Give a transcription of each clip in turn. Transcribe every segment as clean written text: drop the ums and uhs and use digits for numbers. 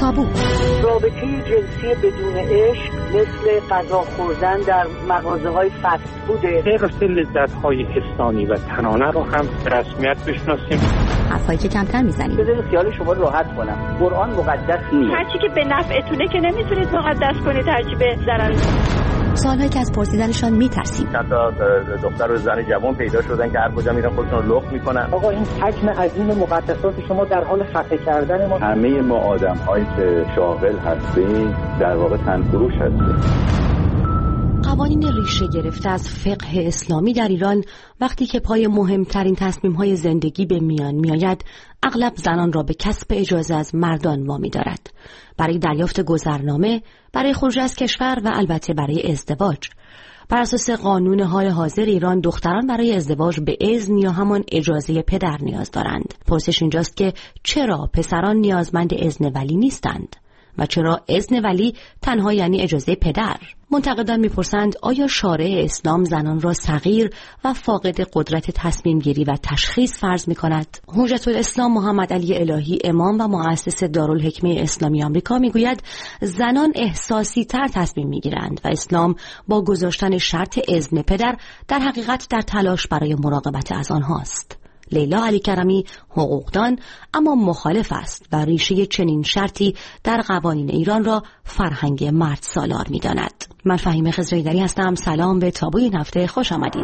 تابو. رابطه جنسی بدون عشق مثل غذا خوردن در مغازه‌های فست فوده. حفظ لذت‌های انسانی و تنانه رو هم به رسمیت بشناسیم. حرفایی که کمتر میزنیم. بذارید خیال شما راحت کنم. قرآن مقدس نیست. هرچی که به نفعتونه که نمیتونید مقدس کنید، هرچی به ضرر. سوالهایی که از پرسیدنشان میترسیم. چند تا دختر و زن جوان پیدا شدن که هر کجا میرن خودشون رو لخت میکنن. آقا این حجم عظیم مقدسات شما در حال خفه کردن ما. همه ما آدم‌هایی که شاغل هستیم در واقع تنفروش هستیم. قوانین ریشه گرفته از فقه اسلامی در ایران وقتی که پای مهمترین تصمیم‌های زندگی به میان میآید، اغلب زنان را به کسب اجازه از مردان وامی دارد. برای دریافت گذرنامه، برای خروج از کشور و البته برای ازدواج. بر اساس قانون حال حاضر ایران، دختران برای ازدواج به اذن یا همان اجازه پدر نیاز دارند. پرسش اینجاست که چرا پسران نیازمند اذن ولی نیستند؟ و چرا اذن ولی تنها یعنی اجازه پدر؟ منتقدان میپرسند آیا شارع اسلام زنان را صغیر و فاقد قدرت تصمیم گیری و تشخیص فرض میکند؟ حجت الاسلام محمد علی الهی، امام و مؤسس دارالحکمه اسلامی آمریکا، میگوید زنان احساسی تر تصمیم میگیرند و اسلام با گذاشتن شرط اذن پدر در حقیقت در تلاش برای مراقبت از آنهاست. لیلا علی کرمی حقوقدان اما مخالف است و ریشه چنین شرطی در قوانین ایران را فرهنگ مرد سالار می‌داند. من فهیمه خضرایی‌دری هستم. سلام به تابوی این هفته، خوش آمدید.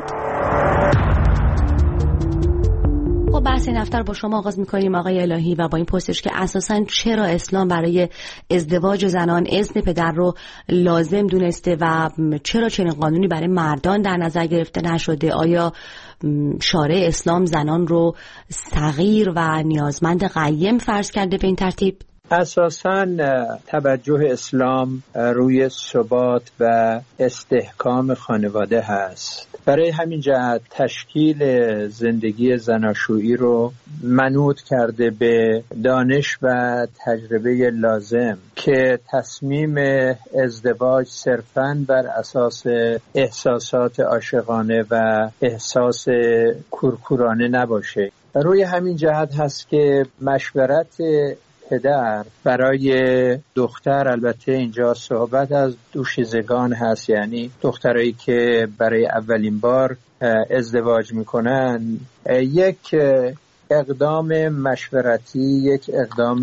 با بحث این هفته با شما آغاز می‌کنیم آقای الهی و با این پرسش که اساساً چرا اسلام برای ازدواج زنان اذن پدر رو لازم دونسته و چرا چنین قانونی برای مردان در نظر گرفته نشده؟ آیا شارع اسلام زنان رو صغیر و نیازمند قیم فرض کرده به این ترتیب؟ اساساً توجه اسلام روی ثبات و استحکام خانواده هست. برای همین جهت تشکیل زندگی زناشویی رو منوط کرده به دانش و تجربه لازم که تصمیم ازدواج صرفاً بر اساس احساسات عاشقانه و احساس کورکورانه نباشه. روی همین جهت هست که مشورت پدر برای دختر، البته اینجا صحبت از دوشیزگان هست، یعنی دخترایی که برای اولین بار ازدواج میکنن، یک اقدام مشورتی، یک اقدام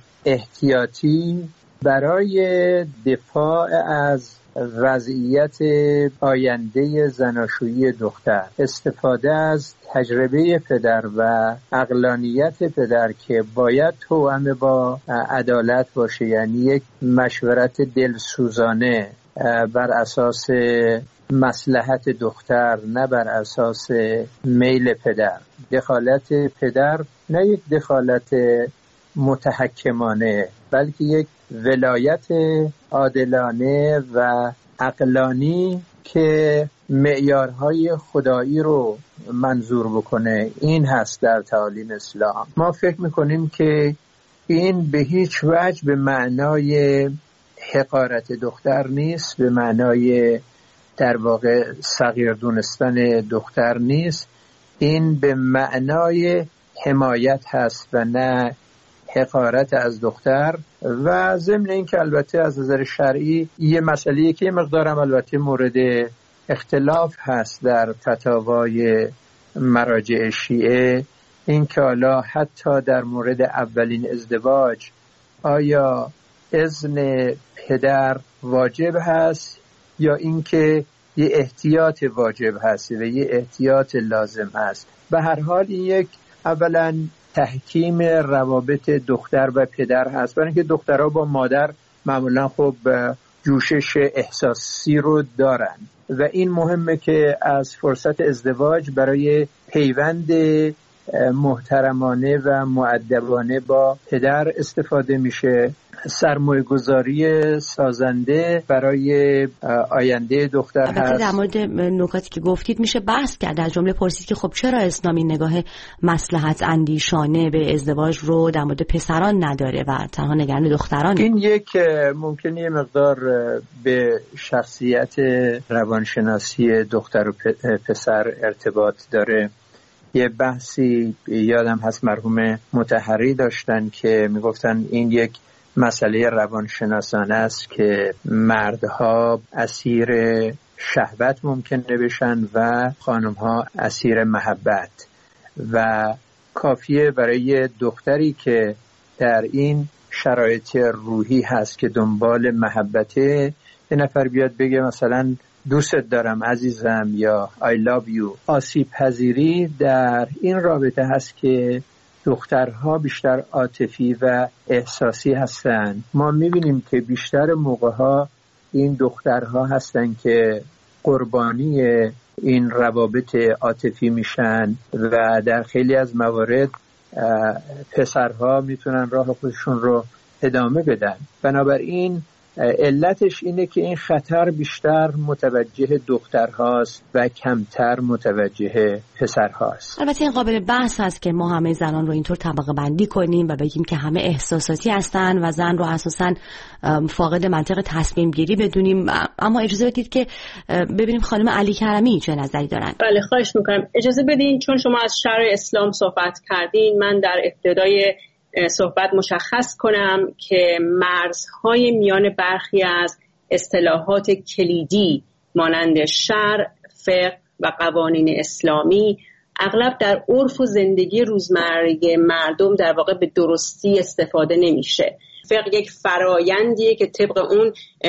احتیاطی برای دفاع از وضعیت آینده زناشویی دختر، استفاده از تجربه پدر و عقلانیت پدر که باید توأم با عدالت باشه، یعنی یک مشورت دلسوزانه بر اساس مصلحت دختر، نه بر اساس میل پدر. دخالت پدر نه یک دخالت متحکمانه، بلکه یک ولایت عادلانه و عقلانی که معیارهای خدایی رو منظور بکنه. این هست در تعالیم اسلام. ما فکر میکنیم که این به هیچ وجه به معنای حقارت دختر نیست، به معنای در واقع صغیر دونستن دختر نیست. این به معنای حمایت هست و نه حقارت از دختر. و ضمن این که البته از نظر شرعی یه مسئله که مقدارم البته مورد اختلاف هست در فتاوای مراجع شیعه، این که حالا حتی در مورد اولین ازدواج آیا اذن پدر واجب هست یا اینکه یه احتیاط واجب هست و یه احتیاط لازم هست. به هر حال این یک اولا تحکیم روابط دختر و پدر هست، برای اینکه دخترها با مادر معمولا خب جوشش احساسی رو دارن و این مهمه که از فرصت ازدواج برای پیوند محترمانه و مؤدبانه با پدر استفاده میشه. سرمایه‌گذاری سازنده برای آینده دختر هست. البته در مورد نکاتی که گفتید میشه بحث کرد، از جمله پرسید که خب چرا اسلامی نگاه مصلحت اندیشانه به ازدواج رو در مورد پسران نداره و تنها نگران دختران؟ این یک ممکنه یه مقدار به شخصیت روانشناسی دختر و پسر ارتباط داره. یه بحثی یادم هست مرحوم مطهری داشتن که میگفتن این یک مسئله روانشناسانه است که مردها اسیر شهوت ممکنه بشن و خانمها اسیر محبت و کافیه برای دختری که در این شرایط روحی هست که دنبال محبته یه نفر بیاد بگه مثلا دوست دارم عزیزم یا I love you. آسیب پذیری در این رابطه هست که دخترها بیشتر عاطفی و احساسی هستن. ما میبینیم که بیشتر موقعها این دخترها هستن که قربانی این روابط عاطفی میشن و در خیلی از موارد پسرها میتونن راه خودشون رو ادامه بدن. بنابراین علتش اینه که این خطر بیشتر متوجه دخترهاست و کمتر متوجه پسرهاست. البته این قابل بحث هست که ما همه زنان رو اینطور طبقه بندی کنیم و بگیم که همه احساساتی هستن و زن رو اساساً فاقد منطق تصمیم گیری بدونیم، اما اجازه بدید که ببینیم خانم علی کرمی چه نظری دارن. بله خواهش میکنم. اجازه بدین چون شما از شرع اسلام صحبت کردین من در ابتدای صحبت مشخص کنم که مرزهای میان برخی از اصطلاحات کلیدی مانند شرع، فقه و قوانین اسلامی اغلب در عرف و زندگی روزمره مردم در واقع به درستی استفاده نمیشه. فقه یک فرایندیه که طبق اون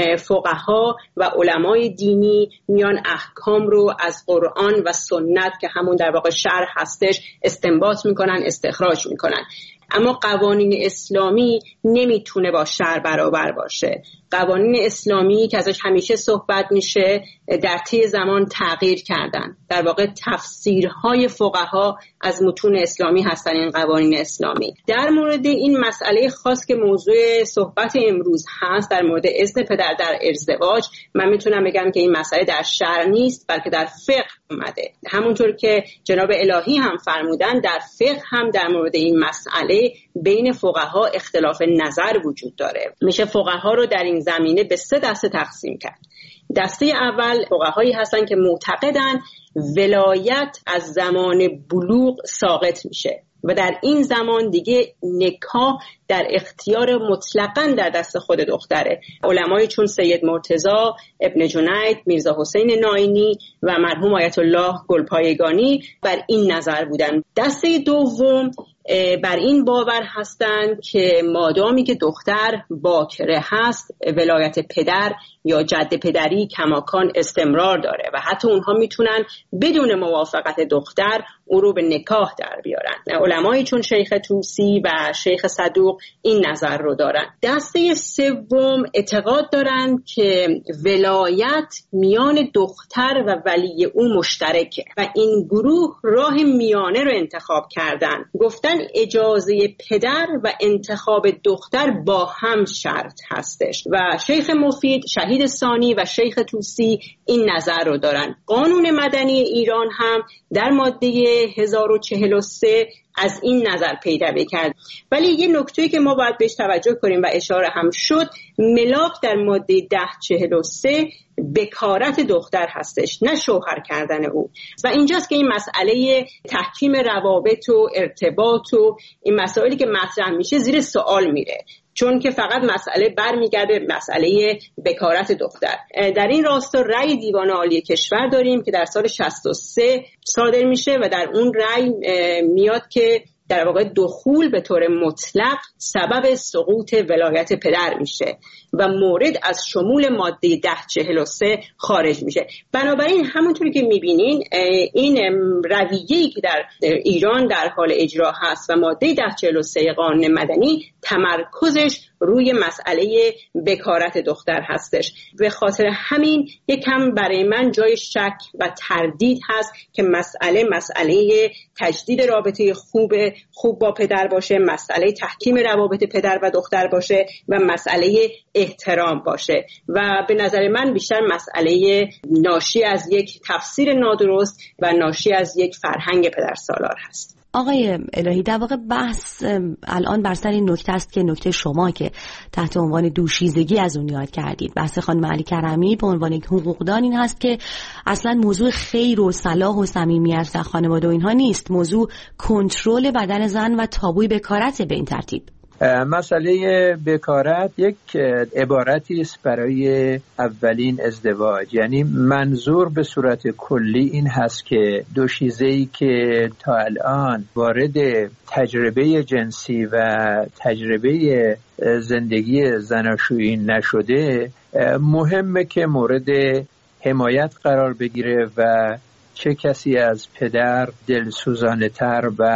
فقها و علمای دینی میان احکام رو از قرآن و سنت که همون در واقع شرع هستش استنباط میکنن، استخراج میکنن. اما قوانین اسلامی نمیتونه با شرع برابر باشه. قوانین اسلامی که ازش همیشه صحبت میشه در طی زمان تغییر کردن. در واقع تفسیرهای فقها از متون اسلامی هستن این قوانین اسلامی. در مورد این مسئله خاص که موضوع صحبت امروز هست در مورد اذن پدر در ازدواج، من میتونم بگم که این مسئله در شرع نیست بلکه در فقه اومده. همونطور که جناب الهی هم فرمودن در فقه هم در مورد این مسئله بین فقها اختلاف نظر وجود داره. میشه فقها رو در این زمینه به 3 دسته تقسیم کرد. دسته اول فقهایی هستن که معتقدن ولایت از زمان بلوغ ساقط میشه و در این زمان دیگه نکاح در اختیار مطلقاً در دست خود دختره. علمایی چون سید مرتضی، ابن جنید، میرزا حسین ناینی و مرحوم آیت الله گلپایگانی بر این نظر بودن. دسته دوم بر این باور هستند که مادامی که دختر باکره هست ولایت پدر یا جد پدری کماکان استمرار داره و حتی اونها میتونن بدون موافقت دختر او رو به نکاح در بیارن. علمایی چون شیخ طوسی و شیخ صدوق این نظر رو دارن. دسته سوم اعتقاد دارن که ولایت میان دختر و ولی او مشترکه و این گروه راه میانه رو انتخاب کردن. گفتن اجازه پدر و انتخاب دختر با هم شرط هستش و شیخ مفید، شهید ثانی و شیخ طوسی این نظر رو دارن. قانون مدنی ایران هم در ماده 1043 از این نظر پیروی کرد. ولی یه نکته‌ای که ما باید بهش توجه کنیم و اشاره هم شد، ملاک در ماده 1043 بکارت دختر هستش نه شوهر کردن او و اینجاست که این مسئله تحکیم روابط و ارتباط و این مسائلی که مطرح میشه زیر سوال میره، چون که فقط مسئله برمیگرده مسئله بکارت دختر. در این راستا رأی دیوان عالی کشور داریم که در سال 63 صادر میشه و در اون رأی میاد که در واقع دخول به طور مطلق سبب سقوط ولایت پدر میشه و مورد از شمول ماده 1043 خارج میشه. بنابراین همونطوری که میبینین این رویه‌ای که در ایران در حال اجرا هست و ماده 1043 قانون مدنی تمرکزش روی مسئله بکارت دختر هستش. به خاطر همین یکم برای من جای شک و تردید هست که مسئله تجدید رابطه خوب با پدر باشه، مسئله تحکیم روابط پدر و دختر باشه و مسئله احترام باشه و به نظر من بیشتر مسئله ناشی از یک تفسیر نادرست و ناشی از یک فرهنگ پدرسالار هست. آقای الهی، در واقع بحث الان بر سر این نکته است که نکته شما که تحت عنوان دوشیزگی از اون یاد کردید، بحث خانم علی کرمی به عنوان یک حقوقدان این هست که اصلا موضوع خیر و صلاح و صمیمیت در خانواده و اینها نیست، موضوع کنترل بدن زن و تابوی بکارت به این ترتیب. مسئله بکارت یک عبارتی است برای اولین ازدواج، یعنی منظور به صورت کلی این هست که دوشیزه‌ای که تا الان وارد تجربه جنسی و تجربه زندگی زناشویی نشده مهمه که مورد حمایت قرار بگیره و چه کسی از پدر دلسوزانه تر و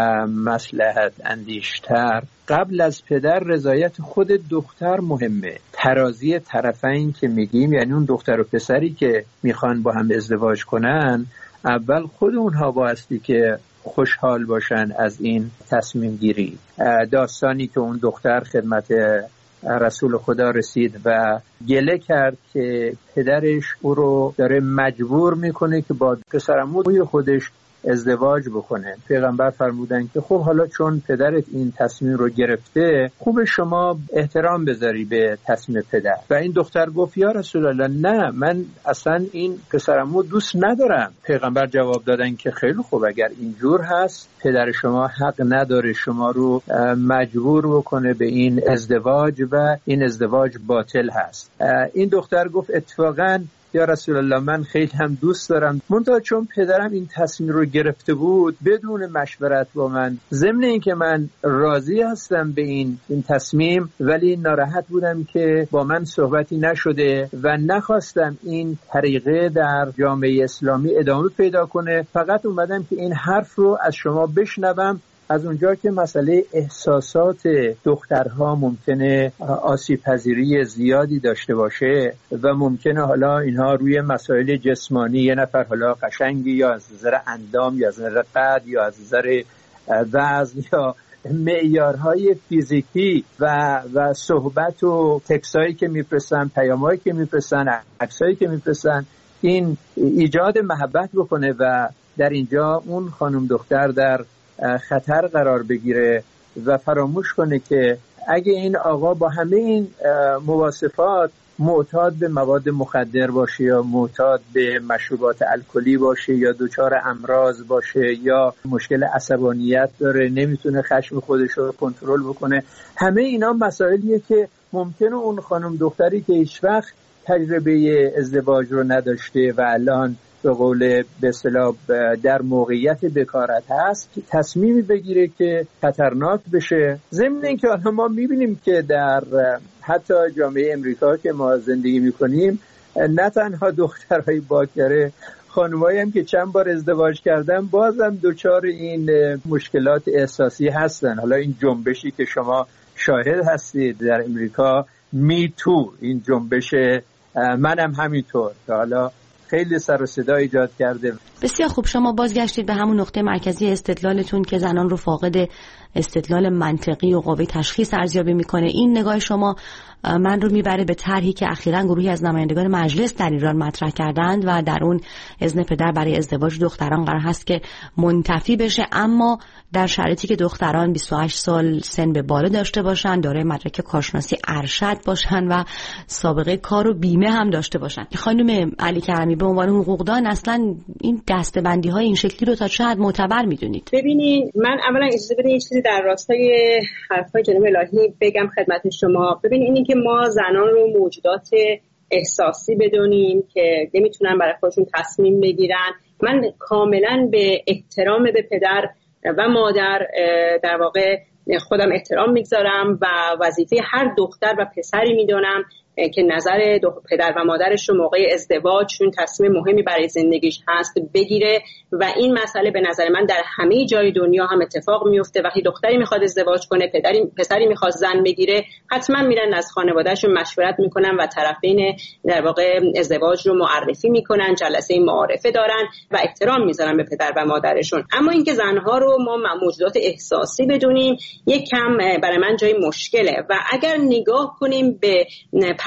مصلحت اندیشتر قبل از پدر رضایت خود دختر مهمه. ترازی طرفین که میگیم، یعنی اون دختر و پسری که میخوان با هم ازدواج کنن، اول خود اونها بایستی که خوشحال باشن از این تصمیم گیری. داستانی که اون دختر خدمت رسول خدا رسید و گله کرد که پدرش او رو داره مجبور میکنه که با پسرعموی خودش ازدواج بکنه. پیغمبر فرمودن که خب حالا چون پدرت این تصمیم رو گرفته، خوب شما احترام بذاری به تصمیم پدر. و این دختر گفت یا رسول الله نه، من اصلا این پسرعمو دوست ندارم. پیغمبر جواب دادن که خیلی خوب، اگر اینجور هست پدر شما حق نداره شما رو مجبور بکنه به این ازدواج و این ازدواج باطل هست. این دختر گفت اتفاقاً یا رسول الله من خیلی هم دوست دارم، منتها چون پدرم این تصمیم رو گرفته بود بدون مشورت با من، ضمن این که من راضی هستم به این تصمیم، ولی ناراحت بودم که با من صحبتی نشده و نخواستم این طریقه در جامعه اسلامی ادامه پیدا کنه. فقط اومدم که این حرف رو از شما بشنوم، از اونجا که مسئله احساسات دخترها ممکنه آسیب پذیری زیادی داشته باشه و ممکنه حالا اینها روی مسائل جسمانی، یه نفر حالا قشنگی یا از نظر اندام یا از نظر قد یا از نظر وزن یا معیارهای فیزیکی و صحبت و تکسایی که میفرستن، پیامایی که میفرستن، عکسایی که میفرستن، این ایجاد محبت بکنه و در اینجا اون خانم دختر در خطر قرار بگیره و فراموش کنه که اگه این آقا با همه این مواصفات معتاد به مواد مخدر باشه یا معتاد به مشروبات الکلی باشه یا دچار امراض باشه یا مشکل عصبانیت داره، نمیتونه خشم خودش رو کنترل بکنه، همه اینا مسائلیه که ممکنه اون خانم دختری که هیچ وقت تجربه ازدواج رو نداشته و الان به قول به اصطلاح در موقعیت بکارت هست که تصمیمی بگیره که خطرناک بشه. ضمن اینکه الان ما میبینیم که در حتی جامعه امریکا که ما زندگی میکنیم، نه تنها دخترهای باکره، خانمایی هم که چند بار ازدواج کردن بازم دچار این مشکلات احساسی هستن. حالا این جنبشی که شما شاهد هستید در امریکا، می تو، این جنبش منم همینطور که حالا خیلی سر و صدا ایجاد کرده. بسیار خوب، شما بازگشتید به همون نقطه مرکزی استدلالتون که زنان رو فاقد استدلال منطقی و قوه تشخیص ارزیابی میکنه. این نگاه شما من رو میبره به طرحی که اخیراً گروهی از نمایندگان مجلس در ایران مطرح کردند و در اون اذن پدر برای ازدواج دختران قرار هست که منتفی بشه، اما در شرایطی که دختران 28 سال سن به بالا داشته باشن، دارای مدرک کارشناسی ارشد باشن و سابقه کار و بیمه هم داشته باشن. خانم علی کرمی به عنوان حقوقدان اصلا این دسته‌بندی های این شکلی رو تا چه حد معتبر میدونید؟ ببینید، من اولا اجازه بدید یه چیزی در راستای حرفای جناب الهی بگم خدمت شما. ببینید، اینی که ما زنان رو موجودات احساسی بدونیم که نمیتونن برای خودشون تصمیم بگیرن، من کاملا به احترام به پدر و مادر در واقع خودم احترام میگذارم و وظیفه هر دختر و پسری میدونم که نظر پدر و مادرش رو موقع ازدواجشون تصمیم مهمی برای زندگیش هست بگیره و این مسئله به نظر من در همه جای دنیا هم اتفاق میفته. وقتی دختری میخواد ازدواج کنه، پسری میخواد زن بگیره، حتما میرن از خانوادهشون مشورت میکنن و طرفین در واقع ازدواج رو معرفی میکنن، جلسه معارفه دارن و احترام میذارن به پدر و مادرشون. اما اینکه زنها رو ما موجودات احساسی بدونیم یک کم برای من جای مشکله و اگر نگاه کنیم به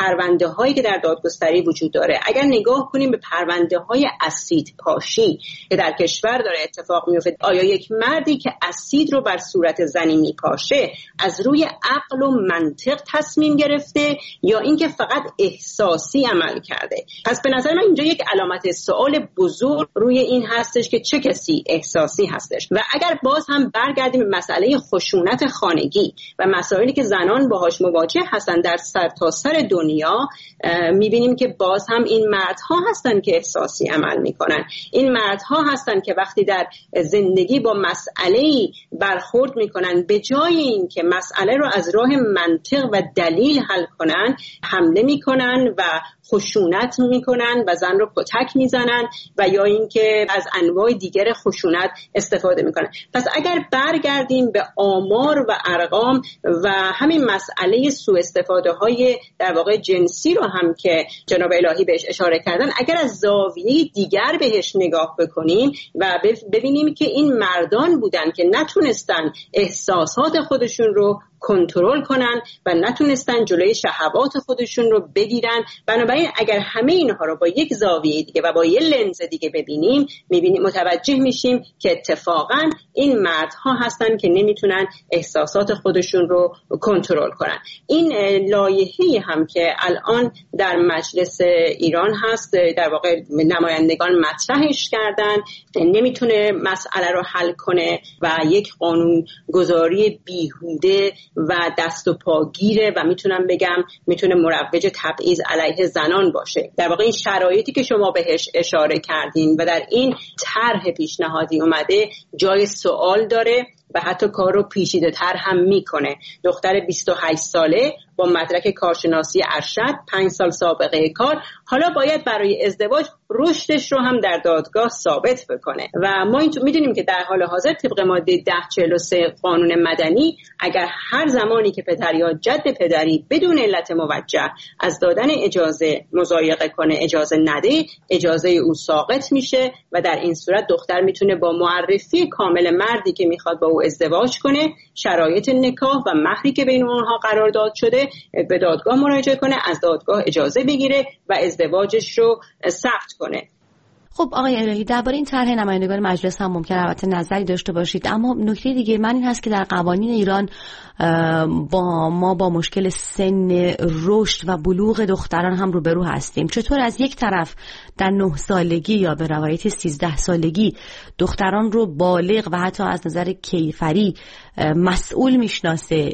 پرونده هایی که در دادگستری وجود داره، اگر نگاه کنیم به پرونده های اسید پاشی که در کشور داره اتفاق میفته، آیا یک مردی که اسید رو بر صورت زنی میپاشه از روی عقل و منطق تصمیم گرفته یا اینکه فقط احساسی عمل کرده؟ پس به نظر من اینجا یک علامت سوال بزرگ روی این هستش که چه کسی احساسی هستش. و اگر باز هم برگردیم به مسئله خشونت خانگی و مسائلی که زنان باهاش مواجه هستن در سرتاسر دنیا، میبینیم که باز هم این مردها هستن که احساسی عمل میکنن. این مردها هستن که وقتی در زندگی با مسئله‌ای برخورد میکنن، به جای این که مسئله رو از راه منطق و دلیل حل کنن، حمله میکنن و خشونت میکنن و زن رو کتک میزنن و یا اینکه از انواع دیگر خشونت استفاده میکنن. پس اگر برگردیم به آمار و ارقام و همین مسئله سوء استفاده های در واقع جنسی رو هم که جناب الهی بهش اشاره کردن، اگر از زاویه دیگر بهش نگاه بکنیم و ببینیم که این مردان بودن که نتونستن احساسات خودشون رو کنترل کنن و نتونستن جلوی شهوات خودشون رو بگیرن. بنابراین اگر همه اینها رو با یک زاویه دیگه و با یک لنز دیگه ببینیم، متوجه میشیم که اتفاقا این مردها هستن که نمیتونن احساسات خودشون رو کنترل کنن. این لایحه‌ای هم که الان در مجلس ایران هست، در واقع نمایندگان مطرحش کردن، نمیتونه مسئله رو حل کنه و یک قانون گذاری بیهوده و دست و پاگیره و میتونم بگم میتونه مروج تبعیض علیه زنان باشه. در واقع این شرایطی که شما بهش اشاره کردین و در این طرح پیشنهادی اومده جای سوال داره و حتی کار رو پیچیده تر هم میکنه. دختر 28 ساله با مدرک کارشناسی ارشد، 5 سال سابقه کار، حالا باید برای ازدواج رشدش رو هم در دادگاه ثابت بکنه. و ما میدونیم که در حال حاضر طبق ماده 1043 قانون مدنی، اگر هر زمانی که پدر یا جد پدری بدون علت موجه از دادن اجازه مضایقه کنه، اجازه نده، اجازه او ساقط میشه و در این صورت دختر میتونه با معرفی کامل مردی که میخواد با او ازدواج کنه، شرایط نکاح و مهری که بین اونها قرارداد شده، به دادگاه مراجعه کنه، از دادگاه اجازه بگیره و ازدواجش رو ثبت کنه. خب آقای الهی، درباره این طرح نمایندگان مجلس هم ممکن البته نظری داشته باشید، اما نکته دیگه من این هست که در قوانین ایران با مشکل سن رشد و بلوغ دختران هم روبرو هستیم. چطور از یک طرف در 9 سالگی یا به روایت 13 سالگی دختران رو بالغ و حتی از نظر کیفری مسئول میشناسه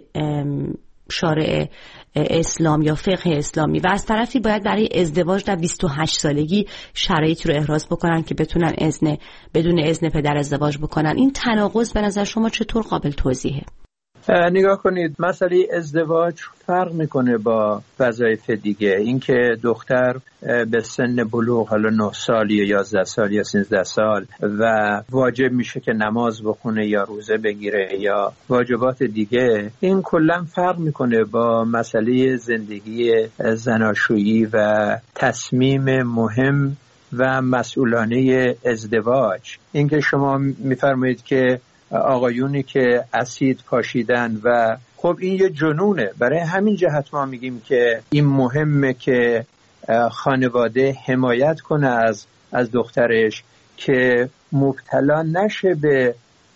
شارع اسلام یا فقه اسلامی، و از طرفی باید برای ازدواج در 28 سالگی شرایط رو احراز بکنن که بتونن بدون اذن پدر ازدواج بکنن. این تناقض به نظر شما چطور قابل توضیحه؟ نگاه کنید، مسئله ازدواج فرق میکنه با وظایف دیگه. اینکه دختر به سن بلوغ، حالا 9 سال یا 11 سال یا 13 سال و واجب میشه که نماز بخونه یا روزه بگیره یا واجبات دیگه، این کلا فرق میکنه با مسئله زندگی زناشویی و تصمیم مهم و مسئولانه ازدواج. اینکه شما میفرمایید که آقایونی که اسید پاشیدن و خب این یه جنونه، برای همین جهت ما میگیم که این مهمه که خانواده حمایت کنه از دخترش که مبتلا نشه به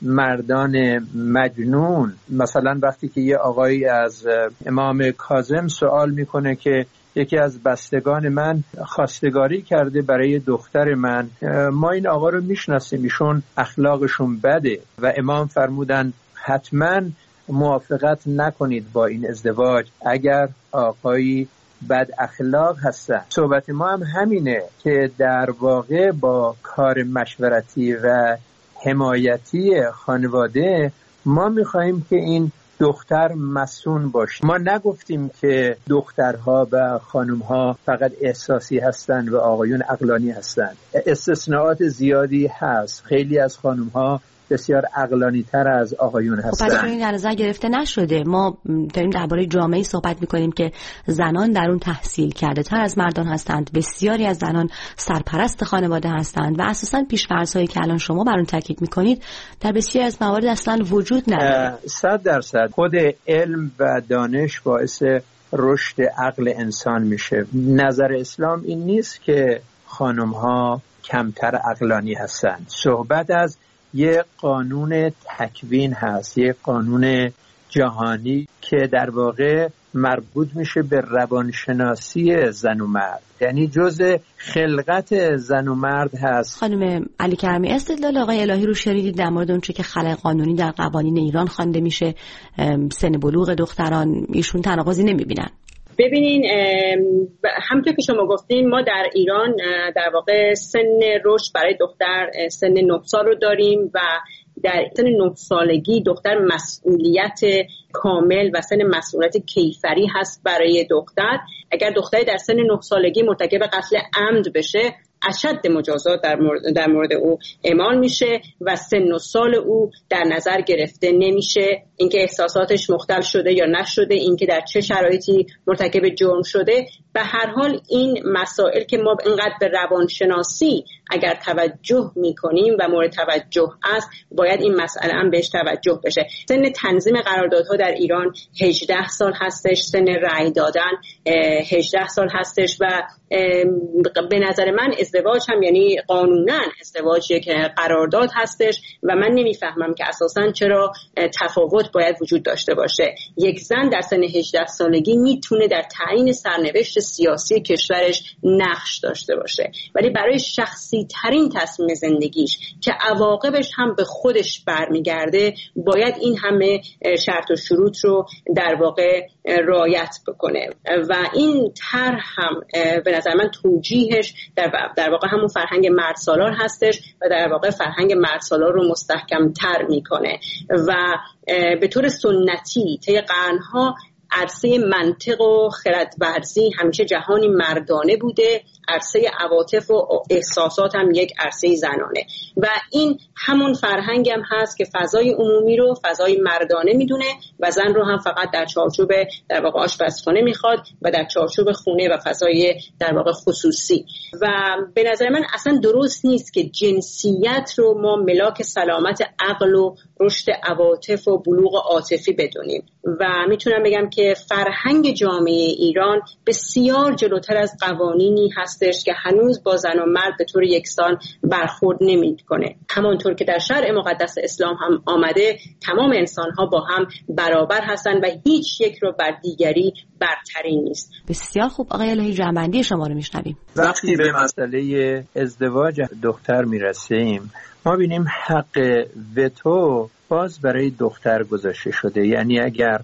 مردان مجنون. مثلا وقتی که یه آقایی از امام کاظم سوال میکنه که یکی از بستگان من خواستگاری کرده برای دختر من، ما این آقا رو میشناسیم، ایشون اخلاقشون بده، و امام فرمودن حتما موافقت نکنید با این ازدواج اگر آقایی بد اخلاق هستن. صحبت ما هم همینه که در واقع با کار مشورتی و حمایتی خانواده ما میخواییم که این دختر مسئول باشه. ما نگفتیم که دخترها و خانمها فقط احساسی هستند و آقایون عقلانی هستند. استثناءات زیادی هست. خیلی از خانمها بسیار عقلانی تر از آقایون هستند. خب پس این در نظر گرفته نشده. ما داریم درباره جامعه صحبت میکنیم که زنان در اون تحصیل کرده تر از مردان هستند. بسیاری از زنان سرپرست خانواده هستند و اساساً پیش‌فرض‌هایی که الان شما بر اون تاکید میکنید در بسیاری از موارد اصلا وجود نداره. 100% خود علم و دانش باعث رشد عقل انسان میشه. نظر اسلام این نیست که خانم‌ها کمتر عقلانی هستند. صحبت از یه قانون تکوین هست، یه قانون جهانی که در واقع مربوط میشه به روانشناسی زن و مرد، یعنی جزء خلقت زن و مرد هست. خانم علی کرمی، استدلال آقای الهی رو شنیدید در مورد اونچه که خلأ قانونی در قوانین ایران خوانده میشه، سن بلوغ دختران، ایشون تناقضی نمیبینن؟ ببینین، همونطور که شما گفتین ما در ایران در واقع سن رشد برای دختر سن 9 سال رو داریم و در سن 9 سالگی دختر مسئولیت کامل و سن مسئولیت کیفری هست برای دختر. اگر دختری در سن 9 سالگی مرتکب قتل عمد بشه، اشد مجازات در مورد او اعمال میشه و سن و سال او در نظر گرفته نمیشه. اینکه احساساتش مختل شده یا نشده، اینکه در چه شرایطی مرتکب جرم شده، به هر حال این مسائل که ما اینقدر به روانشناسی اگر توجه میکنیم و مورد توجه است، باید این مسئله هم بهش توجه بشه. سن تنظیم قراردادها در ایران 18 سال هستش، سن رأی دادن 18 سال هستش و به نظر من ازدواج هم یعنی قانونا ازدواج یک قرارداد هستش و من نمیفهمم که اساساً چرا تفاوت باید وجود داشته باشه. یک زن در سن 18 سالگی میتونه در تعیین سرنوشت سیاسی کشورش نقش داشته باشه، ولی برای شخصی ترین تصمیم زندگیش که عواقبش هم به خودش برمیگرده باید این همه شرط و شروط رو در واقع رعایت بکنه و این طرح هم به نظر من توجیهش در واقع همون فرهنگ مردسالار هستش و در واقع فرهنگ مردسالار رو مستحکم تر میکنه و به طور سنتی طی قرنها عرصه منطق و خردورزی همیشه جهانی مردانه بوده، عرصه عواطف و احساسات هم یک عرصه زنانه و این همون فرهنگ هم هست که فضای عمومی رو فضای مردانه میدونه و زن رو هم فقط در چارچوب در واقع آشپزخانه میخواد و در چارچوب خونه و فضای در واقع خصوصی. و به نظر من اصلا درست نیست که جنسیت رو ما ملاک سلامت عقل و رشد عواطف و بلوغ عاطفی بدونیم و میتونم بگم که فرهنگ جامعه ایران بسیار جلوتر از قوانینی هستش که هنوز با زن و مرد به طور یکسان برخورد نمیکنه. همانطور که در شرع مقدس اسلام هم آمده، تمام انسان‌ها با هم برابر هستن و هیچ یک رو بر دیگری برتری نیست. بسیار خوب، آقای الهی جنبندی شما رو میشنویم. وقتی به مسئله ازدواج دختر میرسیم، ما بینیم حق وتو باز برای دختر گذاشته شده. یعنی اگر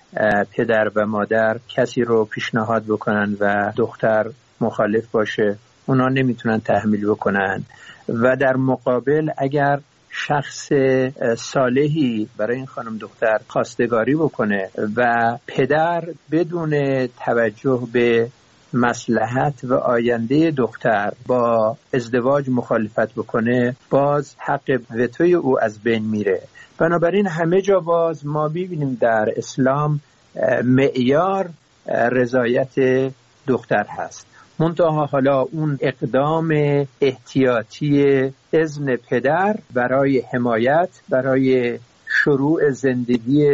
پدر و مادر کسی رو پیشنهاد بکنن و دختر مخالف باشه، اونا نمیتونن تحمیل بکنن و در مقابل اگر شخص صالحی برای این خانم دختر خواستگاری بکنه و پدر بدون توجه به مصلحت و آینده دختر با ازدواج مخالفت بکنه، باز حق وتوی او از بین میره. بنابراین همه جا باز ما ببینیم در اسلام معیار رضایت دختر هست. منتها حالا اون اقدام احتیاطی اذن پدر برای حمایت، برای شروع زندگی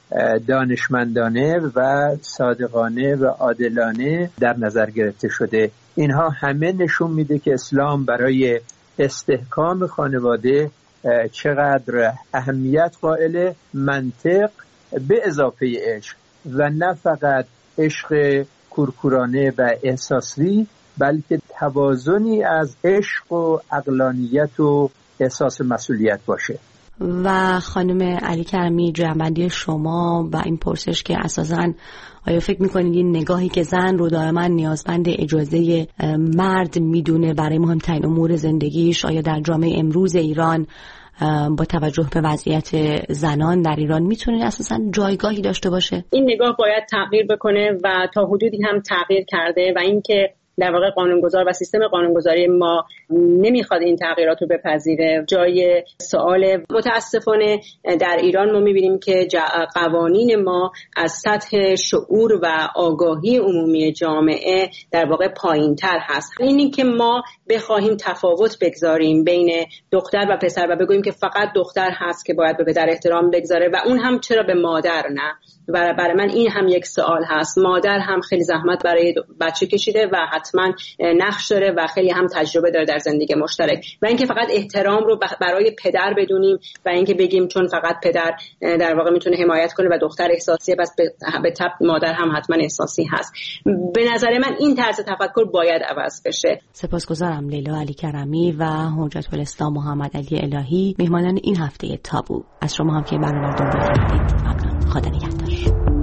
دانشمندانه و صادقانه و عادلانه در نظر گرفته شده. اینها همه نشون میده که اسلام برای استحکام خانواده چقدر اهمیت قائل منطق به اضافه عشق و نه فقط عشق کورکورانه و احساسی، بلکه توازنی از عشق و عقلانیت و احساس مسئولیت باشه. و خانم علی کرمی، جنبندی شما و این پرسش که اساساً آیا فکر میکنید این نگاهی که زن رو دائما نیازمند اجازه مرد میدونه برای مهمترین امور زندگیش، آیا در جامعه امروز ایران با توجه به وضعیت زنان در ایران میتونه اساساً جایگاهی داشته باشه؟ این نگاه باید تغییر بکنه و تا حدودی هم تغییر کرده و اینکه در واقع قانونگذار و سیستم قانونگذاری ما نمیخواد این تغییرات رو بپذیره. جای سوال. متاسفانه در ایران ما میبینیم که قوانین ما از سطح شعور و آگاهی عمومی جامعه در واقع پایین‌تر هست. اینی که ما بخواهیم تفاوت بگذاریم بین دختر و پسر و بگوییم که فقط دختر هست که باید به پدر احترام بگذاره و اون هم چرا به مادر نه، و برای من این هم یک سوال هست. مادر هم خیلی زحمت برای بچه کشیده و حتما نقش داره و خیلی هم تجربه داره در زندگی مشترک، و اینکه فقط احترام رو برای پدر بدونیم و اینکه بگیم چون فقط پدر در واقع میتونه حمایت کنه و دختر احساسیه بس به تبع مادر هم حتما احساسی هست. به نظر من این طرز تفکر باید عوض بشه. سپاسگزارم لیلا علی کرمی و حجت الاسلام محمد علی الهی، میهمانان این هفته تابو. از شما هم که برنامه رو دنبال کردید ممنون. خدا نگهدار.